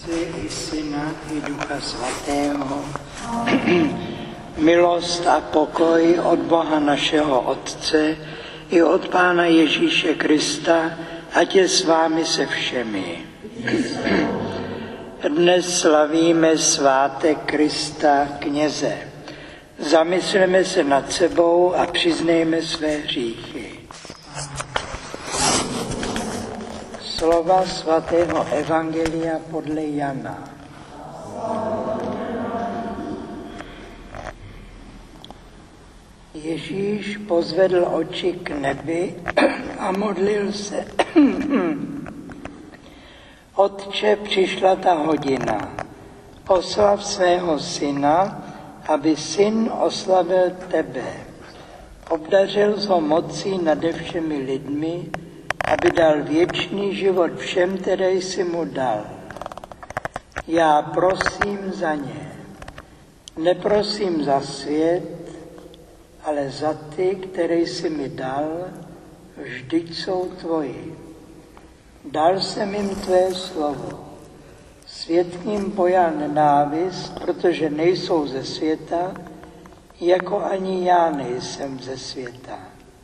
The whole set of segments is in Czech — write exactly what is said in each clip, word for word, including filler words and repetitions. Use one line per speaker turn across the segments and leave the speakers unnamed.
Otce i Syna i Ducha Svatého. Milost a pokoj od Boha našeho Otce i od Pána Ježíše Krista, ať je s vámi se všemi. Dnes slavíme svátek Krista kněze. Zamysleme se nad sebou a přiznejme své hříchy. Slova svatého Evangelia podle Jana. Ježíš pozvedl oči k nebi a modlil se. Otče, přišla ta hodina. Oslav svého syna, aby syn oslavil tebe. Obdařil ho mocí nade všemi lidmi, aby dal věčný život všem, které jsi mu dal. Já prosím za ně. Neprosím za svět, ale za ty, které jsi mi dal, vždyť jsou tvoji. Dal jsem jim tvé slovo. Svět k ním pojal nenávist, protože nejsou ze světa, jako ani já nejsem ze světa.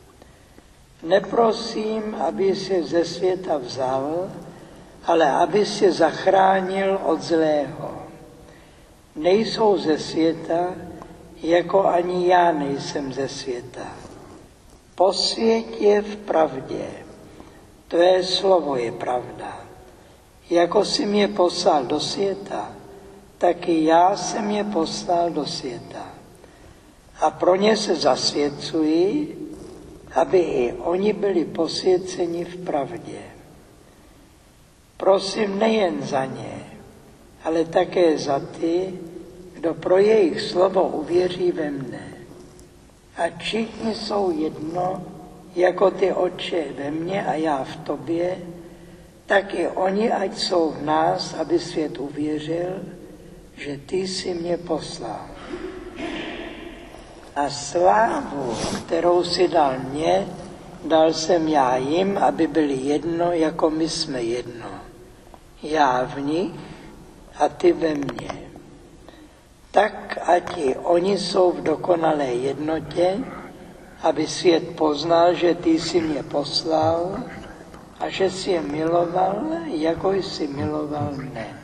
Neprosím, aby si ze světa vzal, ale aby si zachránil od zlého. Nejsou ze světa, jako ani já nejsem ze světa. Posvěť je v pravdě. Tvé slovo je pravda. Jako jsi mě poslal do světa, taky já jsem je poslal do světa. A pro ně se zasvěcuji, aby i oni byli posvěceni v pravdě. Prosím nejen za ně, ale také za ty, kdo pro jejich slovo uvěří ve mne. A všichni jsou jedno, jako ty, Otče, ve mně a já v tobě, tak i oni, ať jsou v nás, aby svět uvěřil, že ty jsi mě poslal. A slávu, kterou si dal mě, dal jsem já jim, aby byli jedno, jako my jsme jedno. Já v nich a ty ve mně. Tak, ať i oni jsou v dokonalé jednotě, aby svět poznal, že ty jsi mě poslal a že jsi je miloval, jako jsi miloval mne.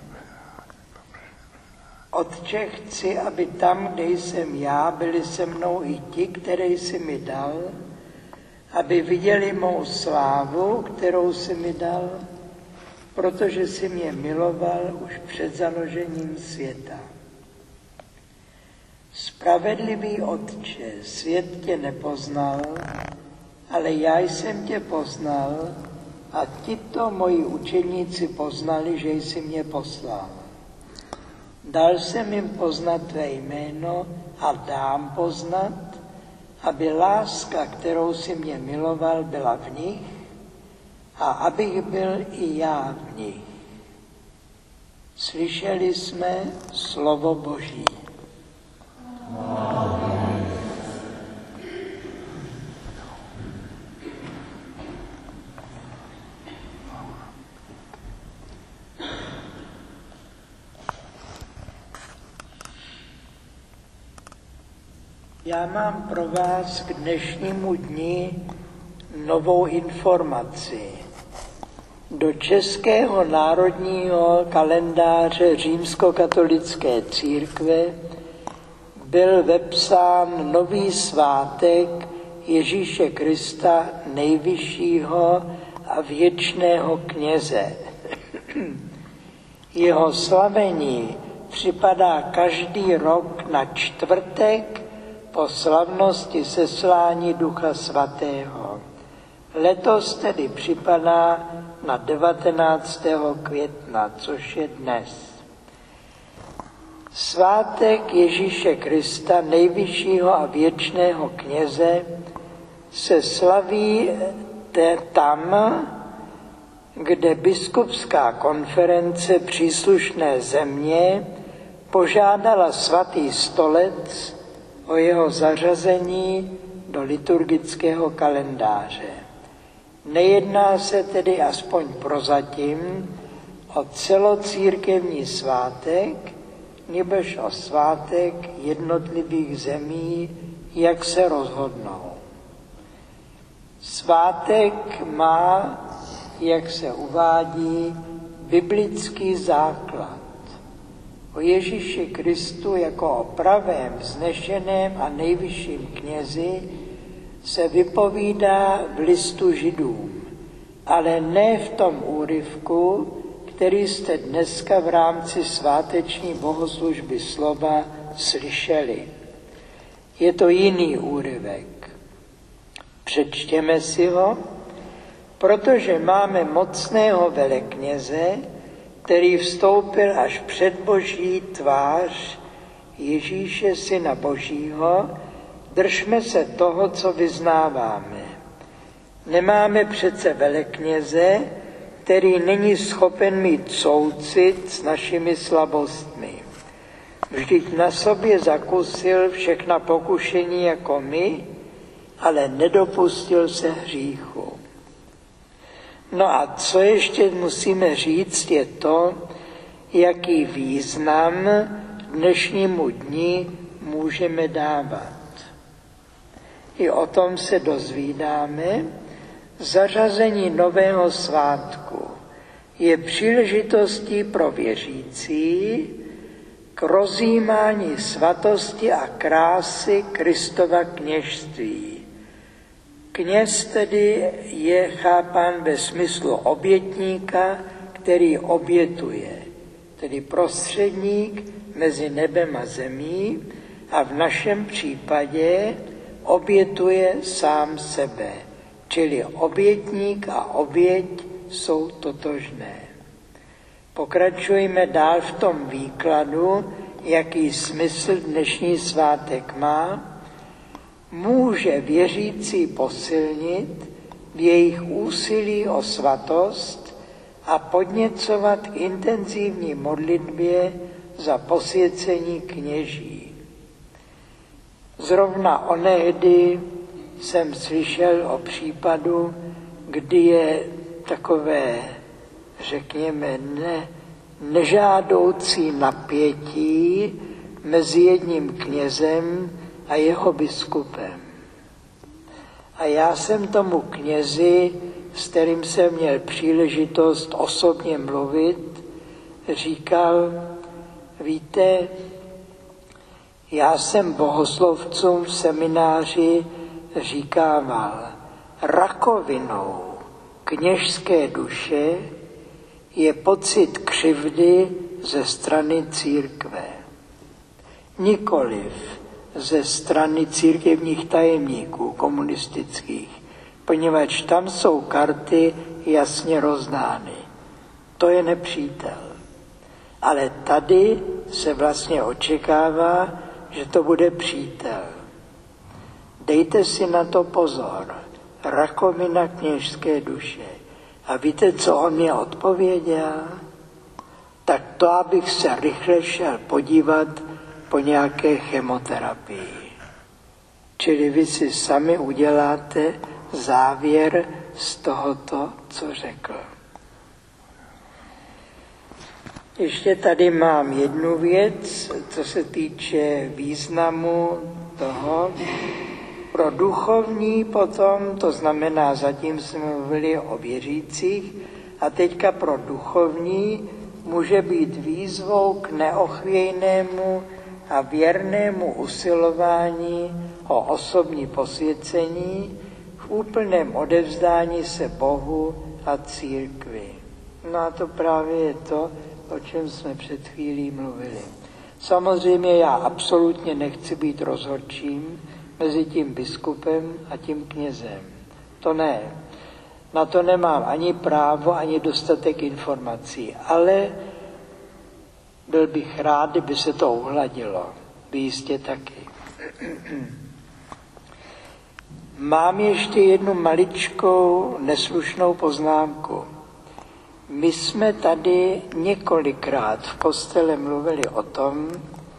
Otče, chci, aby tam, kde jsem já, byli se mnou i ti, které jsi mi dal, aby viděli mou slávu, kterou jsi mi dal, protože jsi mě miloval už před založením světa. Spravedlivý Otče, svět tě nepoznal, ale já jsem tě poznal a tito moji učeníci poznali, že jsi mě poslal. Dal jsem jim poznat tvé jméno a dám poznat, aby láska, kterou jsi mě miloval, byla v nich a abych byl i já v nich. Slyšeli jsme slovo Boží. Já mám pro vás k dnešnímu dni novou informaci. Do Českého národního kalendáře římskokatolické církve byl vepsán nový svátek Ježíše Krista, nejvyššího a věčného kněze. Jeho slavení připadá každý rok na čtvrtek po slavnosti seslání Ducha Svatého. Letos tedy připadá na devatenáctého května, což je dnes. Svátek Ježíše Krista, nejvyššího a věčného kněze, se slaví tam, kde biskupská konference příslušné země požádala svatý stolec o jeho zařazení do liturgického kalendáře. Nejedná se tedy aspoň prozatím o celocírkevní svátek, nebož o svátek jednotlivých zemí, jak se rozhodnou. Svátek má, jak se uvádí, biblický základ. O Ježíši Kristu jako o pravém, vznešeném a nejvyšším knězi se vypovídá v listu Židům, ale ne v tom úryvku, který jste dneska v rámci sváteční bohoslužby slova slyšeli. Je to jiný úryvek. Přečtěme si ho, protože máme mocného velekněze, který vstoupil až před Boží tvář Ježíše, Syna Božího, držme se toho, co vyznáváme. Nemáme přece velekněze, který není schopen mít soucit s našimi slabostmi. Vždyť na sobě zakusil všechna pokušení jako my, ale nedopustil se hříchu. No a co ještě musíme říct, je to, jaký význam dnešnímu dni můžeme dávat. I o tom se dozvídáme. Zařazení nového svátku je příležitostí pro věřící k rozjímání svatosti a krásy Kristova kněžství. Kněz tedy je chápán ve smyslu obětníka, který obětuje, tedy prostředník mezi nebem a zemí a v našem případě obětuje sám sebe, čili obětník a oběť jsou totožné. Pokračujeme dál v tom výkladu, jaký smysl dnešní svátek má. Může věřící posilnit v jejich úsilí o svatost a podněcovat k intenzivní modlitbě za posvěcení kněží. Zrovna onehdy jsem slyšel o případu, kdy je takové, řekněme, ne, nežádoucí napětí mezi jedním knězem a jeho biskupem. A já jsem tomu knězi, s kterým jsem měl příležitost osobně mluvit, říkal, víte, já jsem bohoslovcům v semináři říkával, rakovinou kněžské duše je pocit křivdy ze strany církve. Nikoliv ze strany církevních tajemníků komunistických, poněvadž tam jsou karty jasně rozdány. To je nepřítel. Ale tady se vlastně očekává, že to bude přítel. Dejte si na to pozor. Rakovina kněžské duše. A víte, co on mě odpověděl? Tak to, abych se rychle šel podívat po nějaké chemoterapii. Čili vy si sami uděláte závěr z tohoto, co řekl. Ještě tady mám jednu věc, co se týče významu toho. Pro duchovní potom, to znamená, zatím jsme mluvili o věřících, a teďka pro duchovní může být výzvou k neochvějnému a věrnému usilování o osobní posvěcení v úplném odevzdání se Bohu a církvi. No a to právě je to, o čem jsme před chvílí mluvili. Samozřejmě já absolutně nechci být rozhodčím mezi tím biskupem a tím knězem. To ne. Na to nemám ani právo, ani dostatek informací, ale byl bych rád, kdyby se to uhladilo. Vy jistě taky. Mám ještě jednu maličkou neslušnou poznámku. My jsme tady několikrát v kostele mluvili o tom,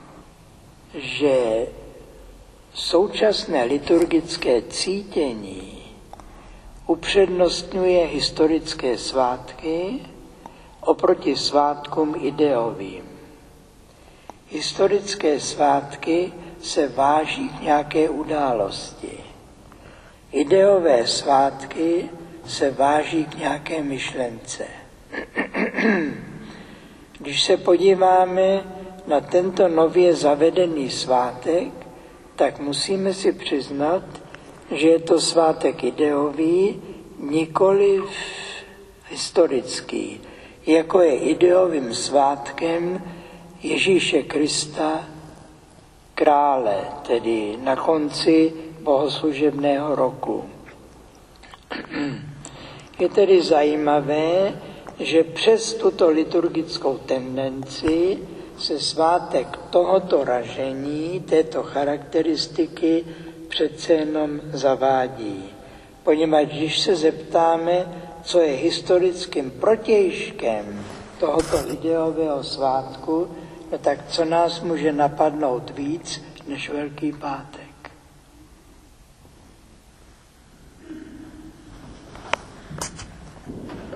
že současné liturgické cítění upřednostňuje historické svátky oproti svátkům ideovým. Historické svátky se váží k nějaké události. Ideové svátky se váží k nějaké myšlence. Když se podíváme na tento nově zavedený svátek, tak musíme si přiznat, že je to svátek ideový, nikoliv historický, jako je ideovým svátkem Ježíše Krista, krále, tedy na konci bohoslužebného roku. Je tedy zajímavé, že přes tuto liturgickou tendenci se svátek tohoto ražení, této charakteristiky přece jenom zavádí. Poněvadž když se zeptáme, co je historickým protějškem tohoto ideového svátku, no tak co nás může napadnout víc než Velký pátek.